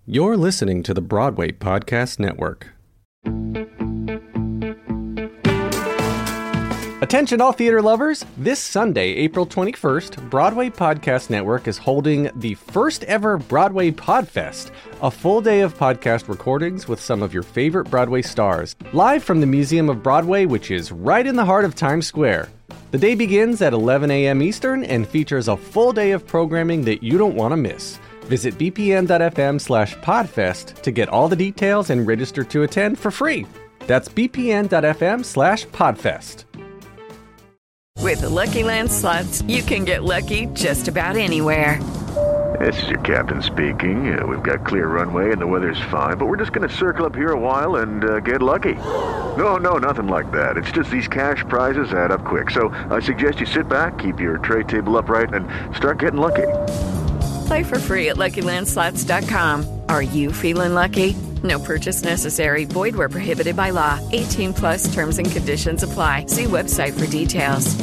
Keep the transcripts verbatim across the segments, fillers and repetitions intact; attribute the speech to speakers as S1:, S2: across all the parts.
S1: You're listening to the Broadway Podcast Network. Attention all theater lovers! This Sunday, April twenty-first, Broadway Podcast Network is holding the first ever Broadway Podfest, a full day of podcast recordings with some of your favorite Broadway stars, live from the Museum of Broadway, which is right in the heart of Times Square. The day begins at eleven a.m. Eastern and features a full day of programming that you don't want to miss. Visit bpn.fm slash podfest to get all the details and register to attend for free. That's bpn.fm slash podfest.
S2: With the Lucky Land Slots, you can get lucky just about anywhere.
S3: This is your captain speaking. Uh, we've got clear runway and the weather's fine, but we're just going to circle up here a while and uh, get lucky. No, no, nothing like that. It's just these cash prizes add up quick. So I suggest you sit back, keep your tray table upright, and start getting lucky.
S2: Play for free at lucky land slots dot com. Are you feeling lucky? No purchase necessary. Void where prohibited by law. eighteen plus terms and conditions apply. See website for details.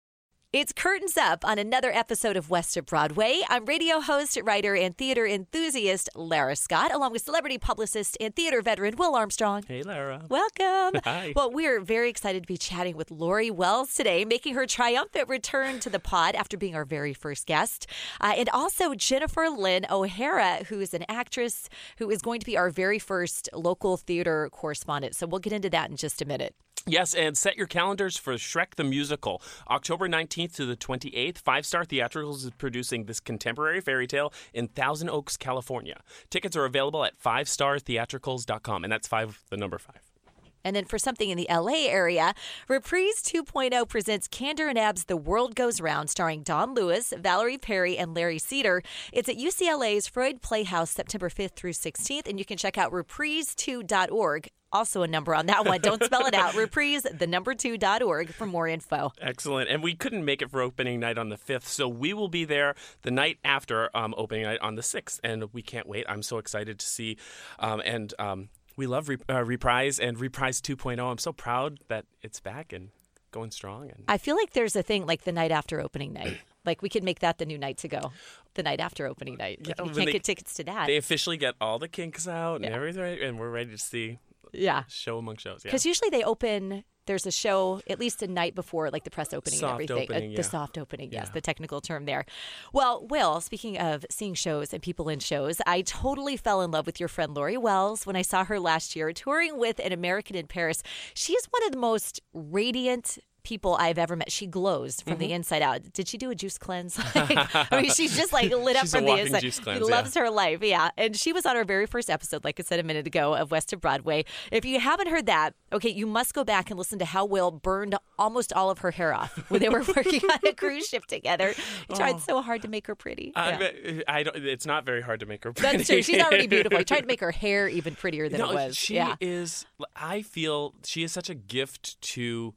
S4: It's curtains up on another episode of West of Broadway. I'm radio host, writer, and theater enthusiast Lara Scott, along with celebrity publicist and theater veteran Will Armstrong.
S5: Hey, Lara.
S4: Welcome.
S5: Hi.
S4: Well, we're very excited to be chatting with Lori Wells today, making her triumphant return to the pod after being our very first guest. Uh, and also Jennifer Lynn O'Hara, who is an actress who is going to be our very first local theater correspondent. So we'll get into that in just a minute.
S5: Yes, and set your calendars for Shrek the Musical. October nineteenth to the twenty-eighth, Five Star Theatricals is producing this contemporary fairy tale in Thousand Oaks, California. Tickets are available at five star theatricals dot com, and that's five, the number five.
S4: And then for something in the L A area, Reprise two point oh presents Candor and Ab's The World Goes Round, starring Don Lewis, Valerie Perry, and Larry Cedar. It's at U C L A's Freud Playhouse September fifth through sixteenth, and you can check out reprise two dot org. Also a number on that one. Don't spell it out. Reprise, the number two dot org for more info.
S5: Excellent. And we couldn't make it for opening night on the fifth, so we will be there the night after um, opening night on the sixth. And we can't wait. I'm so excited to see. Um, and um, we love Rep- uh, Reprise and Reprise two point oh. I'm so proud that it's back and going strong. And
S4: I feel like there's a thing like the night after opening night. Like we could make that the new night to go. The night after opening night. Like,
S5: Yeah,
S4: you
S5: when
S4: can't
S5: they-
S4: get tickets to that.
S5: They officially get all the kinks out and
S4: Yeah.
S5: everything, and we're ready to see
S4: Yeah.
S5: show among shows. Yeah.
S4: Because usually they open, there's a show at least a night before, like the press opening
S5: Soft
S4: and everything.
S5: opening,
S4: Uh,
S5: yeah.
S4: The soft opening, yes,
S5: Yeah.
S4: the technical term there. Well, Will, speaking of seeing shows and people in shows, I totally fell in love with your friend Lori Wells when I saw her last year touring with An American in Paris. She's one of the most radiant people I've ever met. She glows from
S5: Mm-hmm.
S4: the inside out. Did she do a juice cleanse? Like, I mean, she's just like lit up
S5: She's a
S4: from the
S5: walking
S4: inside.
S5: juice
S4: She
S5: cleanse,
S4: loves
S5: yeah.
S4: her life, yeah. And she was on our very first episode, like I said a minute ago, of West of Broadway. If you haven't heard that, okay, you must go back and listen to how Will burned almost all of her hair off when they were working on a cruise ship together. He tried so hard to make her pretty.
S5: I,
S4: Yeah.
S5: I don't, it's not very hard to make her pretty.
S4: That's true. She's already beautiful. He tried to make her hair even prettier than
S5: No,
S4: it was.
S5: She
S4: yeah.
S5: is, I feel she is such a gift to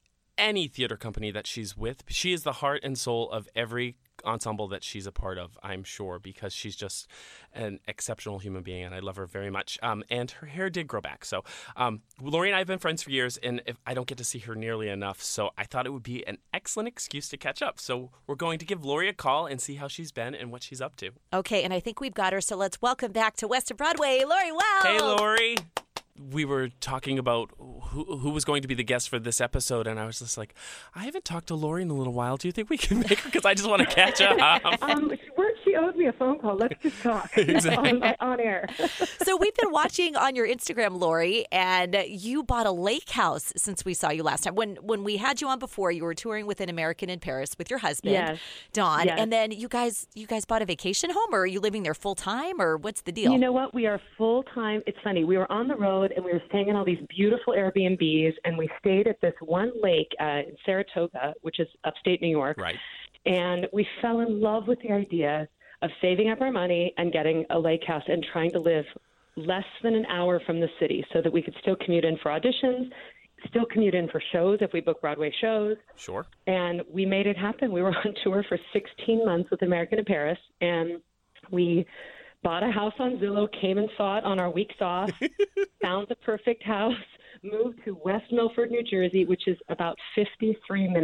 S5: any theater company that she's with. She is the heart and soul of every ensemble that she's a part of, I'm sure, because she's just an exceptional human being, and I love her very much. Um, and her hair did grow back. So um, Lori and I have been friends for years, and if I don't get to see her nearly enough, so I thought it would be an excellent excuse to catch up. So we're going to give Lori a call and see how she's been and what she's up to.
S4: Okay, and I think we've got her, so let's welcome back to West of Broadway, Lori Wells.
S5: Hey, Lori. We were talking about who, who was going to be the guest for this episode, and I was just like, I haven't talked to Lori in a little while. Do you think we can make her? Because I just want to catch up.
S6: Um, she, she owes me a phone call. Let's just talk
S5: Exactly.
S6: on, on air.
S4: So we've been watching on your Instagram, Lori, and you bought a lake house since we saw you last time. When when we had you on before, you were touring with An American in Paris with your husband,
S6: Yes.
S4: Don,
S6: Yes.
S4: and then you guys you guys bought a vacation home, or are you living there full time, or what's the deal?
S6: You know what? We are full time. It's funny. We were on the road and we were staying in all these beautiful Airbnbs, and we stayed at this one lake uh, in Saratoga, which is upstate New York.
S5: Right.
S6: And we fell in love with the idea of saving up our money and getting a lake house and trying to live less than an hour from the city so that we could still commute in for auditions, still commute in for shows if we book Broadway shows.
S5: Sure.
S6: And we made it happen. We were on tour for sixteen months with American in Paris, and we bought a house on Zillow, came and saw it on our weeks off, found the perfect house, moved to West Milford, New Jersey, which is about fifty-three minutes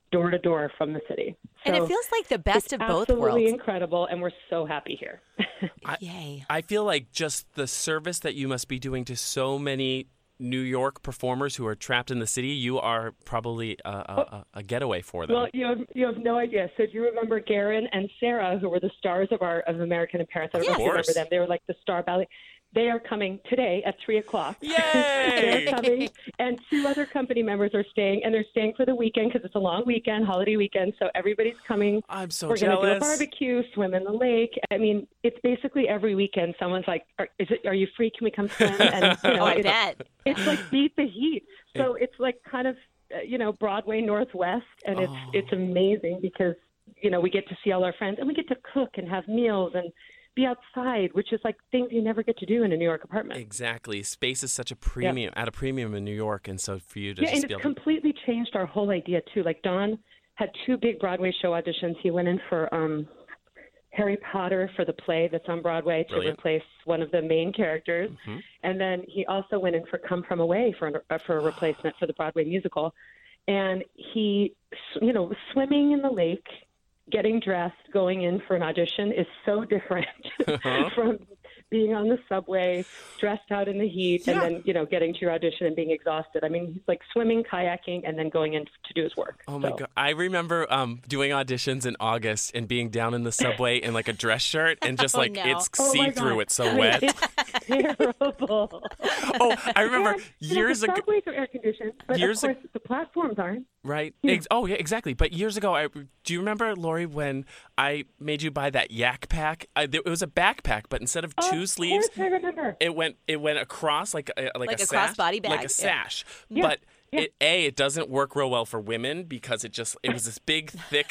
S6: door to door from the city. So
S4: and it feels like the best
S6: it's
S4: of both
S6: absolutely
S4: worlds.
S6: incredible, and we're so happy here.
S5: I,
S4: Yay.
S5: I feel like just the service that you must be doing to so many New York performers who are trapped in the city, you are probably a, a, a getaway for them.
S6: Well, you have, you have no idea. So do you remember Garen and Sarah, who were the stars of our of American in Paris? I don't know if you remember them. They were like the star ballet. They are coming today at three o'clock.
S5: Yay!
S6: They're coming, and two other company members are staying, and they're staying for the weekend because it's a long weekend, holiday weekend. So everybody's coming.
S5: I'm so
S6: We're
S5: jealous.
S6: We're going to do a barbecue, swim in the lake. I mean, it's basically every weekend. Someone's like, are, "Is it? Are you free? Can we come swim?" And you know,
S4: Oh, I
S6: it's,
S4: bet.
S6: it's like beat the heat. So it's like kind of uh, you know Broadway Northwest, and it's
S5: Oh.
S6: it's amazing because you know we get to see all our friends, and we get to cook and have meals and be outside, which is like things you never get to do in a New York apartment.
S5: Exactly. Space is such a premium, at a premium in New York, and so for you to
S6: Yeah,
S5: just
S6: and
S5: be
S6: it's
S5: able to...
S6: completely changed our whole idea too. Like Don had two big Broadway show auditions. He went in for um, Harry Potter for the play that's on Broadway to
S5: Brilliant.
S6: replace one of the main characters,
S5: Mhm.
S6: and then he also went in for Come From Away for an, uh, for a replacement for the Broadway musical. And he, you know, swimming in the lake, getting dressed, going in for an audition is so different
S5: Uh-huh.
S6: from being on the subway, stressed out in the heat,
S5: Yeah.
S6: and then, you know, getting to your audition and being exhausted. I mean, he's like swimming, kayaking, and then going in to do his work.
S5: Oh my
S6: So-
S5: god! I remember um, doing auditions in August and being down in the subway in like a dress shirt and just
S4: Oh,
S5: like
S4: no.
S5: it's
S6: Oh my
S5: see through.
S6: God.
S5: It's so wet.
S6: It's terrible.
S5: Oh, I remember
S6: And, you know,
S5: years
S6: the
S5: ago.
S6: subways are air conditioned, but
S5: Years
S6: of
S5: ag-
S6: course the platforms aren't.
S5: Right. Ex- oh, yeah, exactly. But years ago, I do you remember, Lori, when I made you buy that yak pack? I, there, it was a backpack, but instead of two
S6: Of
S5: sleeves,
S6: course I remember.
S5: it went it went across like a, like,
S4: Like
S5: a,
S4: a
S5: sash,
S4: crossbody bag,
S5: like a
S4: yeah.
S5: sash.
S6: Yeah,
S5: But
S6: yeah.
S5: it, a it doesn't work real well for women because it just it was this big thick.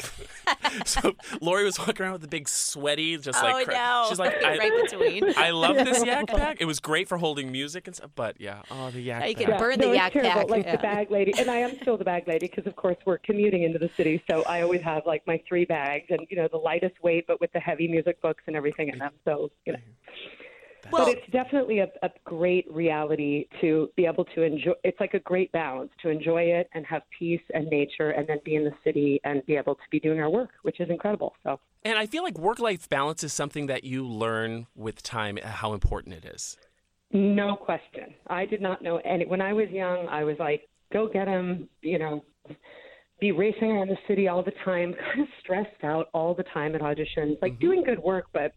S5: So Lori was walking around with a big sweaty, just
S4: Oh,
S5: like cra-
S4: no.
S5: she's like I,
S4: Right between.
S5: I love this yak pack. It was great for holding music and stuff. But yeah, oh the yak
S4: Now you
S5: pack.
S4: can burn the
S6: no, it's
S4: yak
S6: terrible.
S4: pack.
S6: Like
S4: Yeah.
S6: the bag lady, and I am still the bag lady because, of course, we're commuting into the city. So I always have like my three bags, and you know, the lightest weight, but with the heavy music books and everything in them. So you know,
S4: Well,
S6: but it's definitely a, a great reality to be able to enjoy. It's like a great balance to enjoy it and have peace and nature, and then be in the city and be able to be doing our work, which is incredible. So.
S5: And I feel like work-life balance is something that you learn with time how important it is.
S6: No question. I did not know any. When I was young, I was like, go get him, you know, be racing around the city all the time, kind of stressed out all the time at auditions, like doing good work, but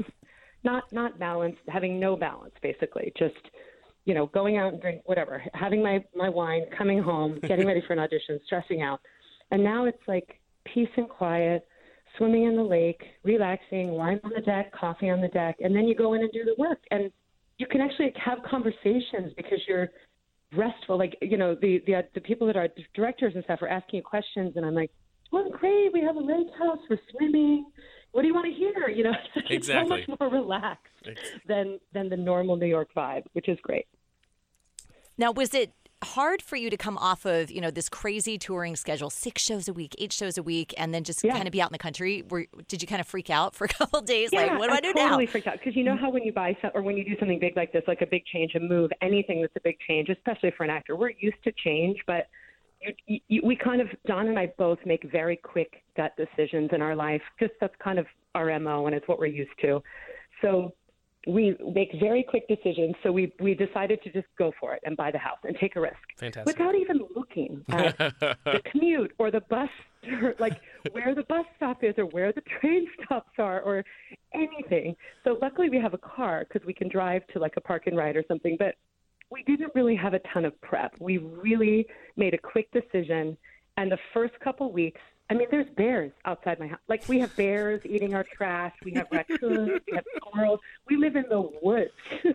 S6: not not balanced, having no balance, basically. Just, you know, going out and drink, whatever, having my, my wine, coming home, getting ready for an audition, stressing out. And now it's like peace and quiet, swimming in the lake, relaxing, wine on the deck, coffee on the deck, and then you go in and do the work. And you can actually have conversations because you're restful. Like, you know, the, the the people that are directors and stuff are asking you questions, and I'm like, well, great, we have a lake house, we're swimming. What do you want to hear? You know, it's
S5: Exactly.
S6: so much more relaxed than than the normal New York vibe, which is great.
S4: Now, was it hard for you to come off of, you know, this crazy touring schedule, six shows a week, eight shows a week, and then just
S6: Yeah.
S4: kind of be out in the country? Were, did you kind of freak out for a couple of days?
S6: Yeah,
S4: like, what do I, do
S6: totally
S4: now?
S6: freaked out because you know how when you buy some, or when you do something big like this, like a big change, a move, anything that's a big change, especially for an actor, we're used to change, but you, you, we kind of, Don and I both make very quick gut decisions in our life because that's kind of our M O and it's what we're used to. So we make very quick decisions. So we, we decided to just go for it and buy the house and take a risk.
S5: Fantastic.
S6: Without even looking at the commute or the bus, or like where the bus stop is or where the train stops are or anything. So luckily we have a car because we can drive to like a park and ride or something. But we didn't really have a ton of prep. We really made a quick decision. And the first couple weeks, I mean, there's bears outside my house. Like, we have bears eating our trash. We have raccoons. We have squirrels. We live in the woods.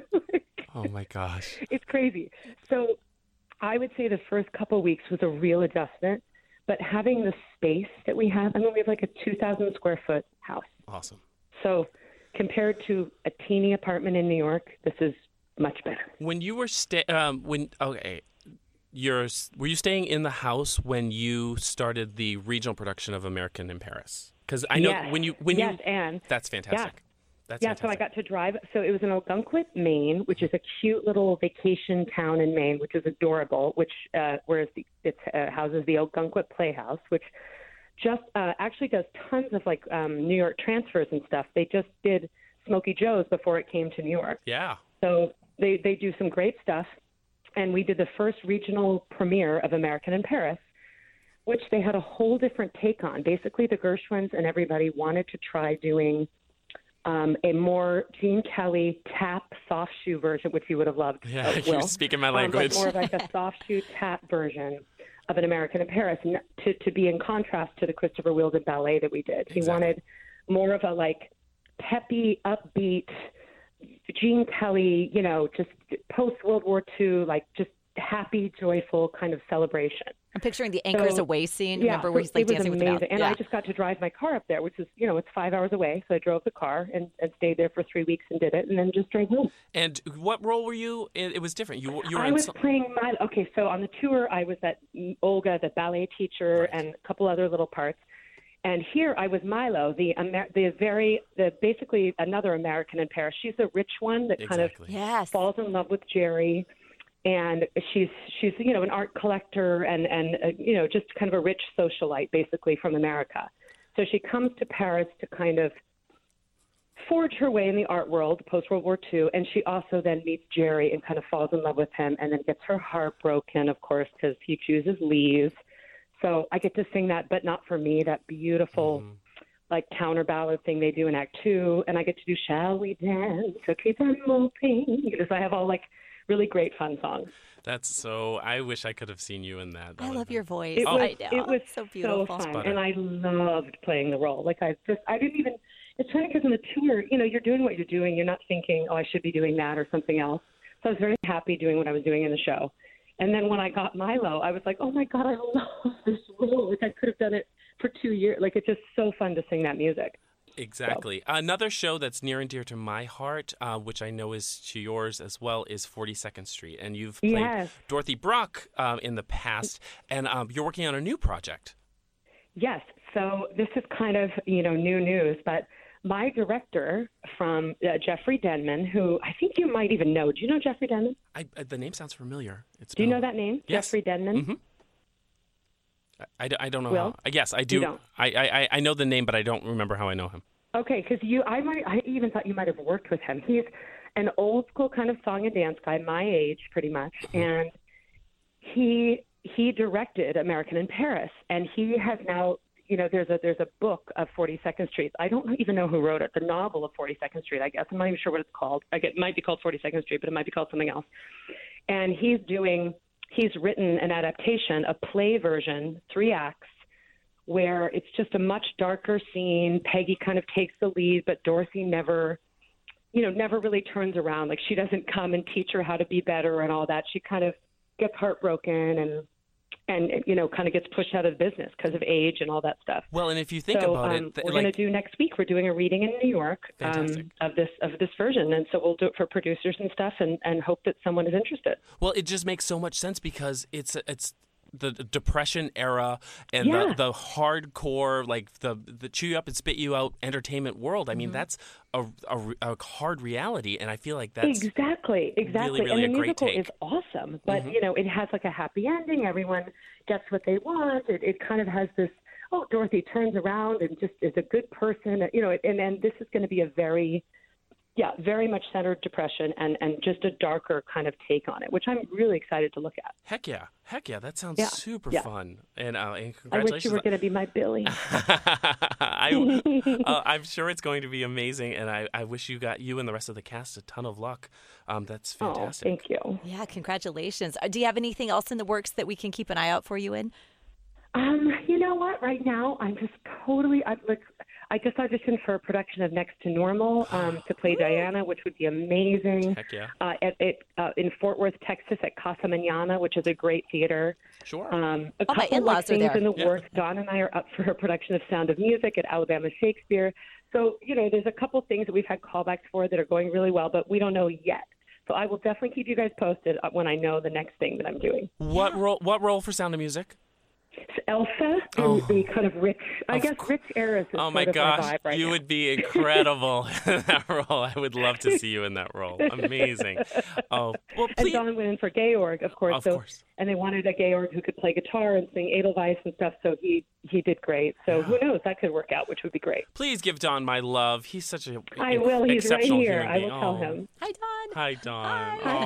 S5: Oh my gosh.
S6: It's crazy. So I would say the first couple weeks was a real adjustment. But having the space that we have, I mean, we have like a two thousand square foot house.
S5: Awesome.
S6: So compared to a teeny apartment in New York, this is much better.
S5: When you were sta- um when okay, you're were you staying in the house when you started the regional production of American in Paris? Because I know
S6: Yes.
S5: when you when
S6: yes,
S5: you
S6: and
S5: that's fantastic. That's
S6: yeah,
S5: fantastic.
S6: so I got to drive. So it was in Algonquin, Maine, which is a cute little vacation town in Maine, which is adorable. Which uh, whereas the, it uh, houses the Algonquin Playhouse, which just uh, actually does tons of like um, New York transfers and stuff. They just did Smokey Joe's before it came to New York.
S5: Yeah.
S6: So they, they do some great stuff. And we did the first regional premiere of American in Paris, which they had a whole different take on. Basically, the Gershwins and everybody wanted to try doing um, a more Gene Kelly tap soft shoe version, which you would have loved.
S5: Yeah,
S6: uh,
S5: you're
S6: Will.
S5: speaking my
S6: Um,
S5: language.
S6: but more of like a soft shoe tap version of an American in Paris, and to, to be in contrast to the Christopher Wheeldon ballet that we did. He
S5: Exactly.
S6: wanted more of a like peppy, upbeat, Gene Kelly, you know, just post-World War Two, like just happy, joyful kind of celebration.
S4: I'm picturing the Anchors
S6: So,
S4: Away scene.
S6: Yeah,
S4: Remember where he's
S6: it
S4: like
S6: was
S4: dancing
S6: amazing.
S4: with the mouth?
S6: And
S4: yeah.
S6: I just got to drive my car up there, which is, you know, it's five hours away. So I drove the car and, and stayed there for three weeks and did it, and then just drove home.
S5: And what role were you? It, it was different. You, you were
S6: I
S5: in
S6: was
S5: some-
S6: playing my, okay, so on the tour, I was that Olga, the ballet teacher,
S5: Right.
S6: and a couple other little parts. And here I was Milo, the Amer- the very, the basically another American in Paris. She's the rich one that kind of
S5: Exactly.
S4: Yes.
S6: falls in love with Jerry, and she's she's you know an art collector and and uh, you know just kind of a rich socialite basically from America. So she comes to Paris to kind of forge her way in the art world post World War Two, and she also then meets Jerry and kind of falls in love with him, and then gets her heart broken, of course, because he chooses leave. So I get to sing that, but not for me, that beautiful.
S5: Mm-hmm.
S6: Like counter ballad thing they do in Act Two, and I get to do "Shall We Dance?" So keep on moving because I have all like really great fun songs.
S5: That's so. I wish I could have seen you in that. That
S4: I
S5: would
S4: love
S5: have
S4: your
S5: been-
S4: voice.
S6: It
S5: Oh.
S6: was
S4: I know.
S6: it was
S4: so beautiful.
S6: fun,
S5: Butter.
S6: and I loved playing the role. Like I just I didn't even. It's funny because on the tour, you know, you're doing what you're doing. You're not thinking, oh, I should be doing that or something else. So I was very happy doing what I was doing in the show. And then when I got Milo, I was like, oh my God, I love this role. Like I could have done it for two years. Like it's just so fun to sing that music.
S5: Exactly. Another show that's near and dear to my heart, uh, which I know is to yours as well, is forty-second Street. And you've played
S6: Yes.
S5: Dorothy Brock um, in the past, and um, you're working on a new project.
S6: Yes. So this is kind of, you know, new news, but my director from uh, Jeffrey Denman, who I think you might even know. Do you know Jeffrey Denman?
S5: I, I, the name sounds familiar. It's
S6: Do you
S5: been-
S6: know that name?
S5: Yes.
S6: Jeffrey Denman?
S5: Mhm. I, I, I don't know
S6: Will?
S5: how. Yes, I
S6: You
S5: do.
S6: don't?
S5: I, I, I know the name, but I don't remember how I know him.
S6: Okay, because you, I might, I even thought you might have worked with him. He's an old school kind of song and dance guy, my age, pretty much, and he he directed American in Paris, and he has now, you know, there's a there's a book of forty-second Street. I don't even know who wrote it. The novel of forty-second Street, I guess. I'm not even sure what it's called. I get, it might be called forty-second Street, but it might be called something else. And he's doing, he's written an adaptation, a play version, three acts, where it's just a much darker scene. Peggy kind of takes the lead, but Dorothy never, you know, never really turns around. Like she doesn't come and teach her how to be better and all that. She kind of gets heartbroken and, and you know, kind of gets pushed out of the business because of age and all that stuff.
S5: Well, and if you think
S6: so
S5: about
S6: um,
S5: it, th-
S6: we're
S5: like,
S6: going to do next week. We're doing a reading in New York um,
S5: Fantastic.
S6: of this of this version, and so we'll do it for producers and stuff, and, and hope that someone is interested.
S5: well, it just makes so much sense because it's it's the Depression era and
S6: Yeah.
S5: the, the hardcore, like the the chew you up and spit you out entertainment world. I mean,
S6: Mm-hmm.
S5: that's a, a, a hard reality, and I feel like that's
S6: exactly, exactly.
S5: really
S6: and the
S5: a great
S6: musical
S5: take.
S6: is awesome, but
S5: Mhm.
S6: you know, it has like a happy ending. Everyone gets what they want. It, it kind of has this. Oh, Dorothy turns around and just is a good person. You know, and and this is going to be a very, yeah, very much centered depression and and just a darker kind of take on it, which I'm really excited to look at.
S5: heck yeah, heck yeah. That sounds
S6: Yeah,
S5: super
S6: yeah.
S5: fun, and, uh, and
S6: I wish
S5: congratulations.
S6: you were going to be my Billy.
S5: I, uh, I'm sure it's going to be amazing, and I, I wish you got you and the rest of the cast a ton of luck. Um, that's
S6: Oh,
S5: fantastic.
S6: thank you.
S4: Yeah, congratulations. Uh, Do you have anything else in the works that we can keep an eye out for you in?
S6: Um, you know what? Right now, I'm just totally. I, like, I just auditioned for a production of Next to Normal um, to play Diana, which would be amazing.
S5: Heck yeah.
S6: Uh, at, at, uh, in Fort Worth, Texas, at Casa Manana, which is a great theater.
S5: Sure.
S6: Um, a
S4: Oh, my
S6: couple
S4: in-laws
S6: like
S4: are
S6: things
S4: there.
S6: in the
S5: Yeah.
S6: works. Don and I are up for a production of Sound of Music at Alabama Shakespeare. So you know, there's a couple things that we've had callbacks for that are going really well, but we don't know yet. So I will definitely keep you guys posted when I know the next thing that I'm doing.
S5: What role? What role for Sound of Music?
S6: Elsa
S5: Oh.
S6: and the kind of rich, I
S5: Of
S6: guess,
S5: cou-
S6: rich heiress is
S5: Oh
S6: sort
S5: my
S6: of
S5: gosh,
S6: my vibe right
S5: you
S6: now.
S5: would be incredible in that role. I would love to see you in that role. Amazing. Oh, well,
S6: And
S5: please.
S6: Don went in for Georg, of course.
S5: Of
S6: so,
S5: course.
S6: And they wanted a Georg who could play guitar and sing Edelweiss and stuff, so he, he did great. So who knows, that could work out, which would be great.
S5: Please give Don my love. He's such a
S6: I will. He's right
S5: exceptional
S6: here.
S5: human
S6: I will
S5: being.
S6: tell
S5: Oh.
S6: him.
S4: Hi, Don.
S5: Hi, Don.
S6: Hi,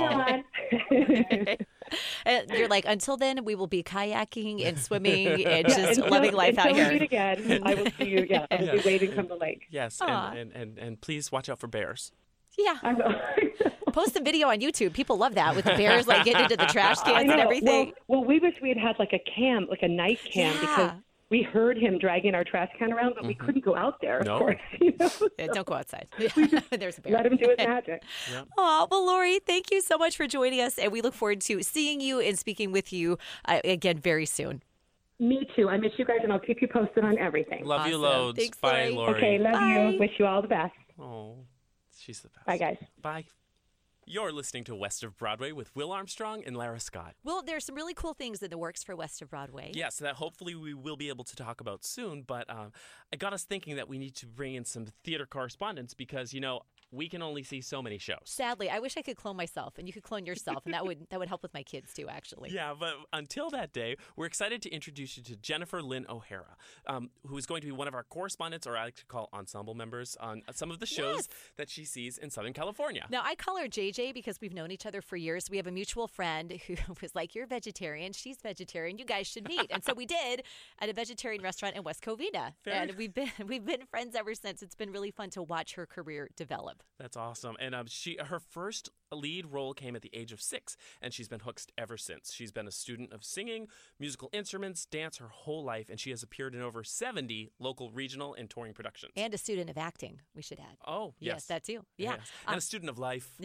S5: Oh.
S6: Don.
S4: And you're like, until then, we will be kayaking and swimming and
S6: Yeah,
S4: just
S6: until-
S4: living life out
S6: until we
S4: here.
S6: meet again, I will see you. Yeah, I will be
S5: Yeah.
S6: waving from the lake.
S5: Yes,
S4: Aw.
S5: and, and, and, and please watch out for bears.
S4: Yeah.
S6: I will.
S4: Post a video on YouTube. People love that with the bears like getting into the trash
S6: I
S4: cans
S6: know.
S4: and everything.
S6: Well, well, we wish we had had like a cam, like a night cam,
S4: Yeah.
S6: because we heard him dragging our trash can around, but we couldn't go out there,
S5: No.
S6: of course. You know?
S4: Yeah, don't go outside. There's a bear.
S6: Let him do his magic.
S4: Oh, well, Lori, thank you so much for joining us. And we look forward to seeing you and speaking with you uh, again very soon.
S6: Me too. I miss you guys, and I'll keep you posted on everything.
S5: Love you
S4: Awesome.
S5: loads.
S4: Thanks,
S5: Bye,
S4: Lori.
S5: Lori.
S6: Okay, love
S4: Bye.
S6: you. Wish you all the best.
S5: Oh, she's the best.
S6: Bye, guys.
S5: Bye. You're listening to West of Broadway with Will Armstrong and Lara Scott.
S4: Well, there's some really cool things in the works for West of Broadway.
S5: Yes, that hopefully we will be able to talk about soon. But um, it got us thinking that we need to bring in some theater correspondents because, you know, we can only see so many shows.
S4: Sadly, I wish I could clone myself, and you could clone yourself, and that would that would help with my kids too. Actually,
S5: Yeah, but until that day, we're excited to introduce you to Jennifer Lynn O'Hara, um, who is going to be one of our correspondents, or I like to call ensemble members, on some of the shows
S4: Yes.
S5: that she sees in Southern California.
S4: Now, I call her J J because we've known each other for years. We have a mutual friend who was like, you're vegetarian, she's vegetarian, you guys should meet. And so we did at a vegetarian restaurant in West Covina.
S5: Very-
S4: And we've been we've been friends ever since. It's been really fun to watch her career develop.
S5: That's awesome. And um, she her first lead role came at the age of six, and she's been hooked ever since. She's been a student of singing, musical instruments, dance her whole life, and she has appeared in over seventy local, regional, and touring productions.
S4: And a student of acting, we should add.
S5: oh, yes.
S4: Yes, that too. Yeah.
S5: Yes. And
S4: Um,
S5: a student of life.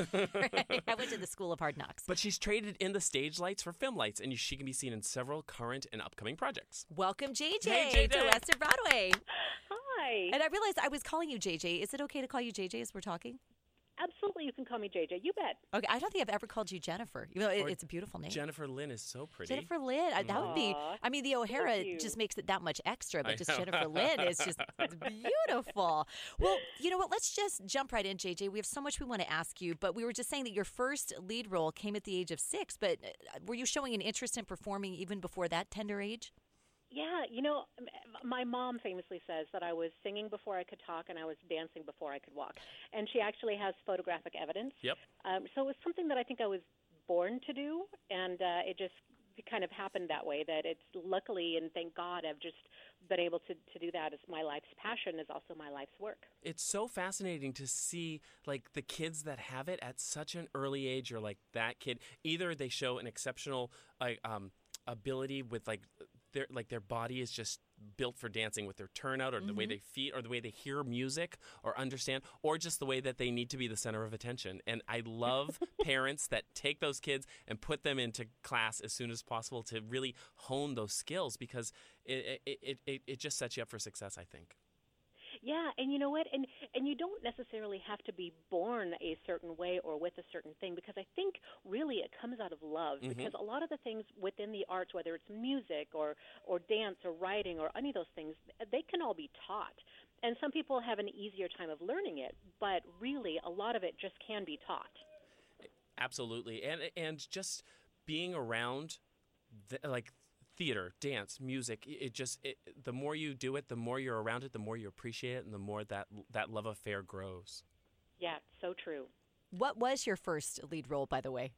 S4: I went to the School of Hard Knocks.
S5: But she's traded in the stage lights for film lights, and she can be seen in several current and upcoming projects.
S4: Welcome, J J,
S5: Hey, J J.
S4: to West of Broadway.
S7: Hi.
S4: And I realized I was calling you J J. Is it okay to call you J J as we're talking?
S7: Absolutely, you can call me J J. You bet.
S4: Okay, I don't think I've ever called you Jennifer. You know, it,
S5: Or
S4: it's a beautiful name.
S5: Jennifer Lynn is so pretty.
S4: Jennifer Lynn. I- That would be,
S7: Aw,
S4: I mean, the O'Hara
S7: you.
S4: just makes it that much extra, but
S5: I
S4: just
S5: know.
S4: Jennifer Lynn is just it's beautiful. Well, you know what? Let's just jump right in, J J. We have so much we want to ask you, but we were just saying that your first lead role came at the age of six, but uh, were you showing an interest in performing even before that tender age?
S7: Yeah, you know, m- my mom famously says that I was singing before I could talk and I was dancing before I could walk. And she actually has photographic evidence.
S5: Yep.
S7: Um, so it was something that I think I was born to do, and uh, it just kind of happened that way, that it's luckily, and thank God, I've just been able to, to do that as my life's passion is also my life's work.
S5: It's so fascinating to see like the kids that have it at such an early age, or like that kid. Either they show an exceptional like um, ability with like their like their body is just built for dancing with their turnout, or the way they feel, or the way they hear music or understand, or just the way that they need to be the center of attention. And I love parents that take those kids and put them into class as soon as possible to really hone those skills, because it it, it, it, it just sets you up for success, I think.
S7: Yeah, and you know what? And and you don't necessarily have to be born a certain way or with a certain thing, because I think really it comes out of love.
S5: Mhm.
S7: Because a lot of the things within the arts, whether it's music or or dance or writing or any of those things, they can all be taught. And some people have an easier time of learning it, but really a lot of it just can be taught.
S5: Absolutely, and and just being around, the, like theater, dance, music, it it just it, the more you do it, the more you're around it, the more you appreciate it, and the more that that love affair grows.
S7: Yeah, so true.
S4: What was your first lead role, by the way?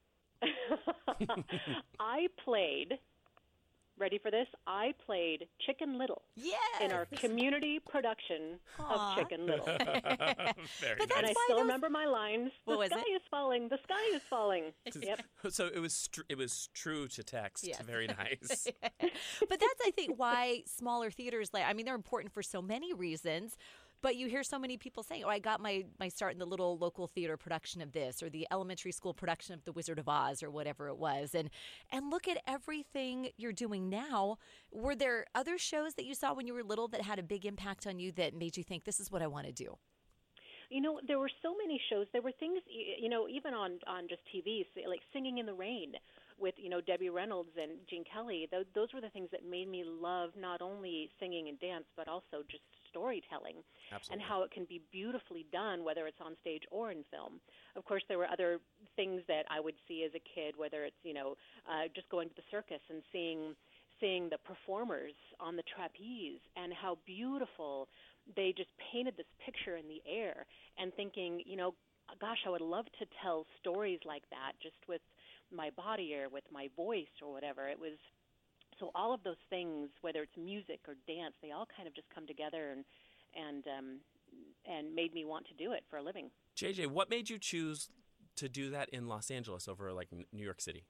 S7: I played, ready for this? I played Chicken Little
S4: Yes.
S7: in our community production
S4: Aw.
S7: of Chicken Little.
S5: Very
S4: But
S5: nice.
S4: that's
S7: And I
S4: why
S7: still
S4: those-
S7: remember my lines.
S4: What
S7: the
S4: was
S7: sky
S4: it?
S7: is falling. The sky is falling. Yep.
S5: So it was str- it was true to text.
S4: Yes.
S5: Very nice.
S4: But that's, I think, why smaller theaters, like, I mean, they're important for so many reasons. But you hear so many people saying, oh, I got my, my start in the little local theater production of this, or the elementary school production of The Wizard of Oz, or whatever it was. And and look at everything you're doing now. Were there other shows that you saw when you were little that had a big impact on you that made you think, this is what I want to do?
S7: You know, there were so many shows. There were things, you know, even on, on just T V, like Singing in the Rain with, you know, Debbie Reynolds and Gene Kelly. Those, those were the things that made me love not only singing and dance, but also just storytelling.
S5: Absolutely.
S7: And how it can be beautifully done, whether it's on stage or in film. Of course, there were other things that I would see as a kid, whether it's, you know, uh, just going to the circus and seeing seeing the performers on the trapeze and how beautiful they just painted this picture in the air, and thinking, you know, gosh, I would love to tell stories like that just with my body or with my voice or whatever. It was so all of those things, whether it's music or dance, they all kind of just come together and and um, and made me want to do it for a living.
S5: J J, what made you choose to do that in Los Angeles over like New York City?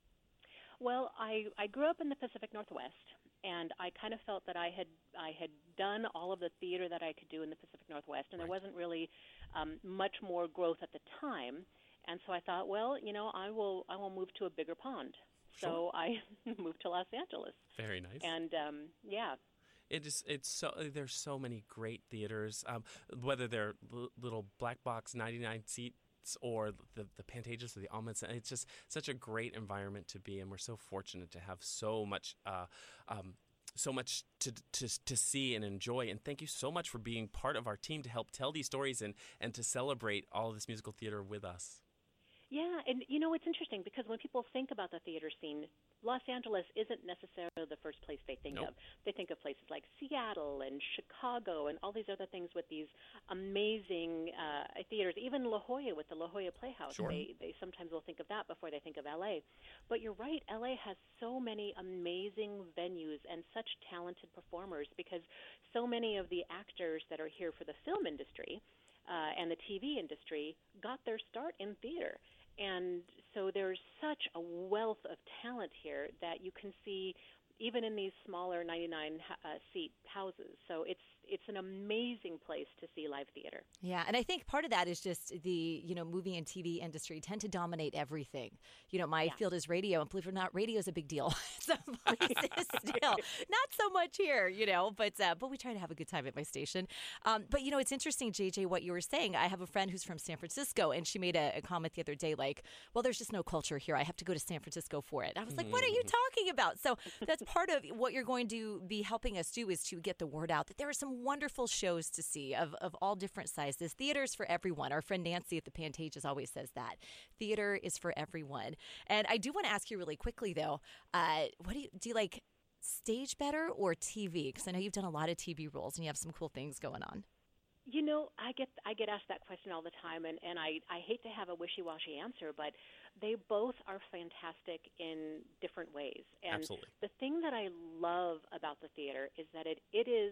S7: Well, I, I grew up in the Pacific Northwest, and I kind of felt that I had I had done all of the theater that I could do in the Pacific Northwest, and
S5: Right.
S7: there wasn't really um, much more growth at the time. And so I thought, well, you know, I will I will move to a bigger pond. So I moved to Los Angeles.
S5: Very nice.
S7: And um, yeah.
S5: It is. It's so. There's so many great theaters, um, whether they're l- little black box ninety-nine seats or the the Pantages or the Almonds. It's just such a great environment to be in. We're so fortunate to have so much, uh, um, so much to to to see and enjoy. And thank you so much for being part of our team to help tell these stories and and to celebrate all of this musical theater with us.
S7: Yeah, and you know, it's interesting because when people think about the theater scene, Los Angeles isn't necessarily the first place they think
S5: Nope.
S7: of. They think of places like Seattle and Chicago and all these other things with these amazing uh, theaters. Even La Jolla with the La Jolla Playhouse,
S5: Sure.
S7: they, they sometimes will think of that before they think of L A. But you're right, L A has so many amazing venues and such talented performers because so many of the actors that are here for the film industry uh, and the T V industry got their start in theater. And so there's such a wealth of talent here that you can see even in these smaller ninety-nine uh, seat houses. So it's it's an amazing place to see live theater.
S4: Yeah, and I think part of that is just the, you know, movie and T V industry tend to dominate everything. You know, my
S7: Yeah.
S4: field is radio, and believe it or not, radio is a big deal. Some places still, not so much here, you know, but uh, but we try to have a good time at my station. Um, but, you know, it's interesting, J J, what you were saying. I have a friend who's from San Francisco, and she made a, a comment the other day like, well, there's just no culture here. I have to go to San Francisco for it. I was like, what are you talking about? So that's part of what you're going to be helping us do is to get the word out that there are some wonderful shows to see of, of all different sizes. Theater's for everyone. Our friend Nancy at the Pantages always says that. Theater is for everyone. And I do want to ask you really quickly, though, uh, what do you, do you like stage better or T V? Because I know you've done a lot of T V roles and you have some cool things going on.
S7: You know, I get I get asked that question all the time, and, and I, I hate to have a wishy-washy answer, but they both are fantastic in different ways. And
S5: Absolutely.
S7: the thing that I love about the theater is that it, it is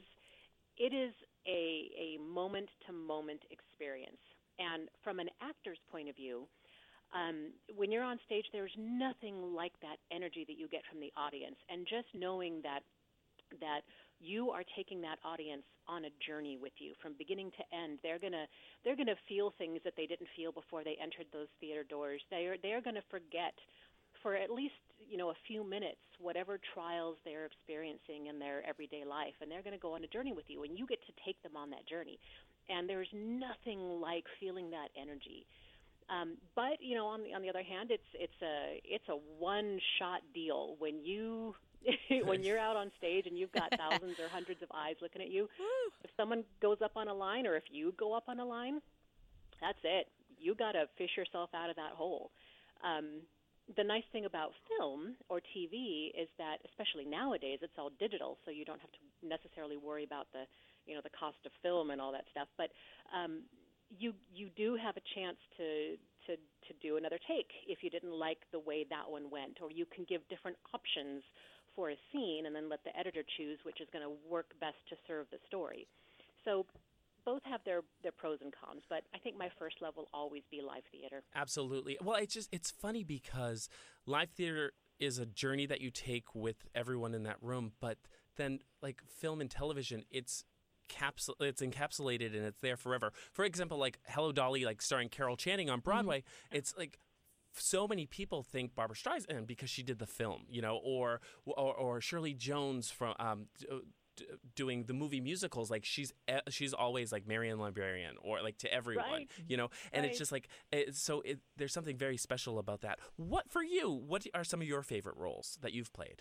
S7: it is a a moment-to-moment experience. And from an actor's point of view, um, when you're on stage, there's nothing like that energy that you get from the audience. And just knowing that that you are taking that audience on a journey with you from beginning to end. They're gonna they're gonna feel things that they didn't feel before they entered those theater doors. They are they're gonna forget for at least, you know, a few minutes whatever trials they're experiencing in their everyday life, and they're going to go on a journey with you, and you get to take them on that journey. And there's nothing like feeling that energy. Um, but you know, on the on the other hand, it's it's a it's a one shot deal when you when you're out on stage and you've got thousands or hundreds of eyes looking at you. If someone goes up on a line, or if you go up on a line, that's it. You got to fish yourself out of that hole. Um, the nice thing about film or T V is that, especially nowadays, it's all digital, so you don't have to necessarily worry about the you know the cost of film and all that stuff. But um, you you do have a chance to to to do another take if you didn't like the way that one went, or you can give different options for a scene and then let the editor choose which is going to work best to serve the story. So both have their, their pros and cons, but I think my first love will always be live theater.
S5: Absolutely. Well, it's just it's funny because live theater is a journey that you take with everyone in that room, but then like film and television, it's capsule it's encapsulated and it's there forever. For example, like Hello Dolly, like starring Carol Channing on Broadway, mm-hmm. it's like so many people think Barbra Streisand because she did the film, you know, or or, or Shirley Jones from um, d- doing the movie musicals, like she's e- she's always like Marian Librarian or like to everyone,
S7: Right.
S5: you know. And
S7: Right.
S5: it's just like it, so. It, there's something very special about that. What for you? What are some of your favorite roles that you've played?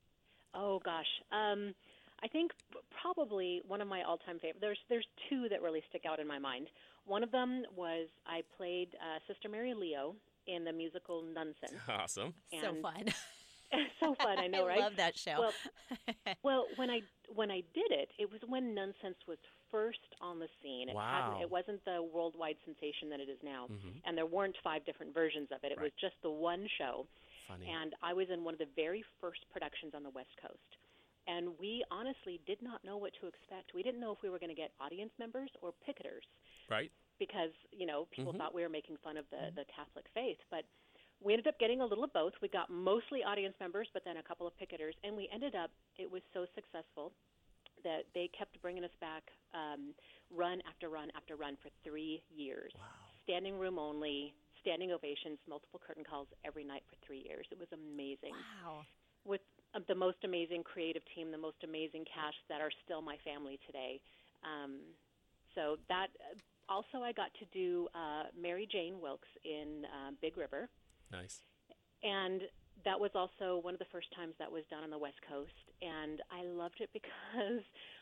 S7: Oh gosh, um, I think probably one of my all-time favorite. There's there's two that really stick out in my mind. One of them was I played uh, Sister Mary Leo in the musical Nonsense.
S5: Awesome.
S4: So
S7: And-
S4: fun.
S7: so fun, I know,
S4: I
S7: right?
S4: love that show.
S7: Well, well, when I when I did it, it was when Nonsense was first on the scene. It
S5: Wow.
S7: hadn't, it wasn't the worldwide sensation that it is now,
S5: Mhm.
S7: and there weren't five different versions of it. It was
S5: Right.
S7: just the one show.
S5: Funny.
S7: And I was in one of the very first productions on the West Coast. And we honestly did not know what to expect. We didn't know if we were going to get audience members or picketers
S5: Right.
S7: because, you know, people
S5: Mhm.
S7: thought we were making fun of the, the Catholic faith. But we ended up getting a little of both. We got mostly audience members, but then a couple of picketers. And we ended up, it was so successful that they kept bringing us back um, run after run after run for three years.
S5: Wow.
S7: Standing room only, standing ovations, multiple curtain calls every night for three years. It was amazing.
S4: Wow.
S7: With uh, the most amazing creative team, the most amazing cast that are still my family today. Um, so that uh, also I got to do uh, Mary Jane Wilkes in uh, Big River,
S5: Nice.
S7: and that was also one of the first times that was done on the West Coast, and I loved it because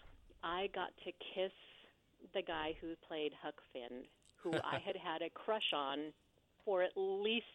S7: I got to kiss the guy who played Huck Finn, who I had had a crush on for at least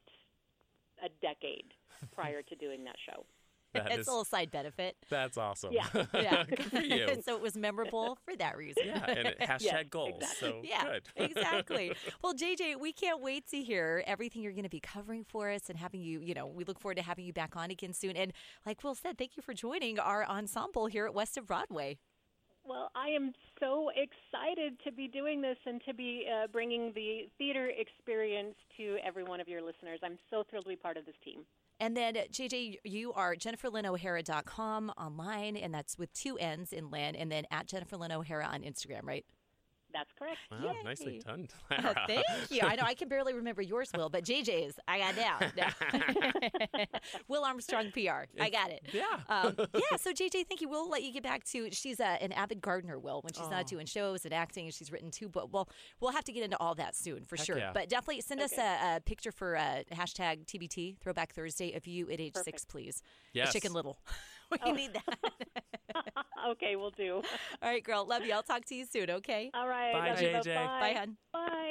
S7: a decade prior to doing that show.
S5: That
S4: It's
S5: is-
S4: a little side benefit.
S5: That's awesome.
S7: Yeah.
S4: Yeah.
S5: Good for you.
S4: So it was memorable for that reason.
S5: Yeah, and it, hashtag
S7: Yes,
S5: goals.
S7: exactly.
S5: So
S4: Yeah,
S5: good.
S4: exactly. Well, J J, we can't wait to hear everything you're going to be covering for us and having you, you know, we look forward to having you back on again soon. And like Will said, thank you for joining our ensemble here at West of Broadway.
S7: Well, I am so excited to be doing this and to be uh, bringing the theater experience to every one of your listeners. I'm so thrilled to be part of this team.
S4: And then, uh, J J, you are jennifer lynn o'hara dot com online, and that's with two N's in Lynn, and then at Jennifer Lynn O'Hara on Instagram, right?
S7: That's correct.
S5: Wow,
S4: Yay.
S5: nicely done,
S4: Uh,
S5: Clara.
S4: thank you. I know I can barely remember yours, Will, but J J's, I got down. No. Will Armstrong P R. I got it.
S5: Yeah.
S4: Um, yeah, so J J, thank you. We'll let you get back to, she's uh, an avid gardener, Will, when she's
S5: Oh.
S4: not doing shows and acting, and she's written two books. Well, we'll have to get into all that soon, for
S5: Heck
S4: sure.
S5: yeah.
S4: But definitely send us a, a picture for uh, hashtag T B T, Throwback Thursday, of you at age six,
S7: Perfect.
S4: please.
S5: Yes.
S4: The Chicken Little. we
S7: Oh.
S4: need that.
S7: Okay, we'll do.
S4: All right, girl. Love you. I'll talk to you soon, okay?
S7: All right.
S5: Bye,
S7: love you
S5: J
S7: both.
S5: J.
S7: Bye.
S4: Bye, hon.
S7: Bye.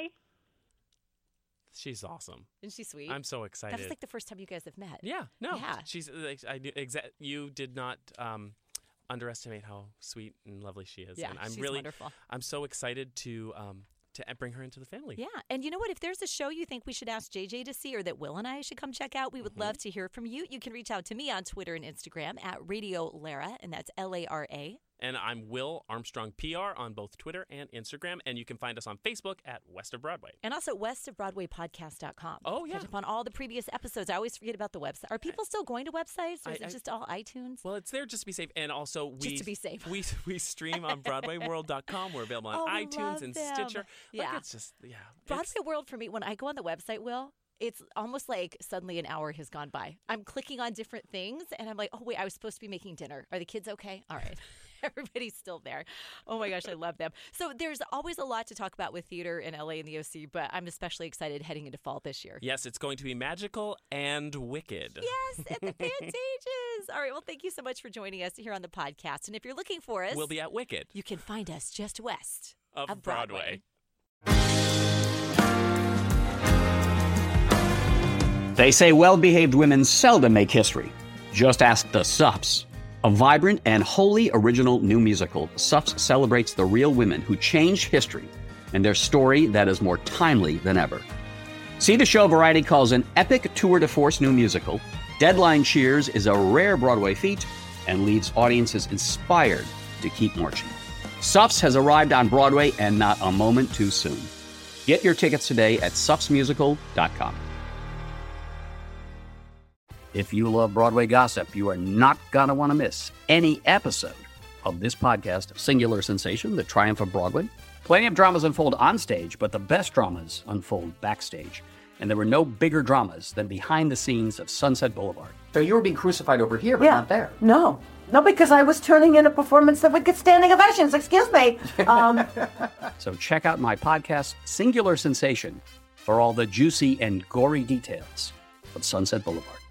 S5: She's awesome.
S4: Isn't she sweet?
S5: I'm so excited.
S4: That was like the first time you guys have met.
S5: Yeah, no,
S4: Yeah.
S5: she's like I knew exa- you did not um, underestimate how sweet and lovely she is.
S4: Yeah,
S5: and I'm
S4: she's
S5: really,
S4: wonderful.
S5: I'm so excited to um, to bring her into the family.
S4: Yeah, and you know what? If there's a show you think we should ask J J to see, or that Will and I should come check out, we would
S5: Mm-hmm.
S4: love to hear from you. You can reach out to me on Twitter and Instagram at Radio Lara, and that's L A R A.
S5: And I'm Will Armstrong P R on both Twitter and Instagram, and you can find us on Facebook at West of Broadway.
S4: And also west of broadway podcast dot com.
S5: Oh, yeah.
S4: Catch up on all the previous episodes. I always forget about the website. Are people still going to websites, or is
S5: I-
S4: it
S5: I-
S4: just all iTunes?
S5: Well, it's there just to be safe, and also we
S4: to be safe.
S5: we we stream on Broadway World dot com. We're available on
S4: Oh, we
S5: iTunes
S4: love
S5: and
S4: them.
S5: Stitcher.
S4: Yeah.
S5: Like it's just yeah.
S4: Broadway
S5: it's-
S4: World for me, when I go on the website, Will, it's almost like suddenly an hour has gone by. I'm clicking on different things, and I'm like, oh, wait, I was supposed to be making dinner. Are the kids okay? All right. Everybody's still there. Oh, my gosh, I love them. So there's always a lot to talk about with theater in L A and the O C, but I'm especially excited heading into fall this year.
S5: Yes, it's going to be magical and wicked.
S4: Yes, at the Pantages. All right, well, thank you so much for joining us here on the podcast. And if you're looking for us,
S5: We'll be at Wicked
S4: you can find us just west
S5: of,
S4: of
S5: Broadway.
S8: They say well-behaved women seldom make history. Just ask the Sups. A vibrant and wholly original new musical, Sups celebrates the real women who changed history and their story that is more timely than ever. See the show Variety calls an epic tour de force new musical. Deadline Cheers is a rare Broadway feat and leaves audiences inspired to keep marching. Sups has arrived on Broadway, and not a moment too soon. Get your tickets today at sups musical dot com. If you love Broadway gossip, you are not going to want to miss any episode of this podcast, Singular Sensation, The Triumph of Broadway. Plenty of dramas unfold on stage, but the best dramas unfold backstage. And there were no bigger dramas than behind the scenes of Sunset Boulevard. So you were being crucified over here, but
S9: Yeah.
S8: not there.
S9: No, No, because I was turning in a performance that would get standing ovations. Excuse me. Um,
S8: So check out my podcast, Singular Sensation, for all the juicy and gory details of Sunset Boulevard.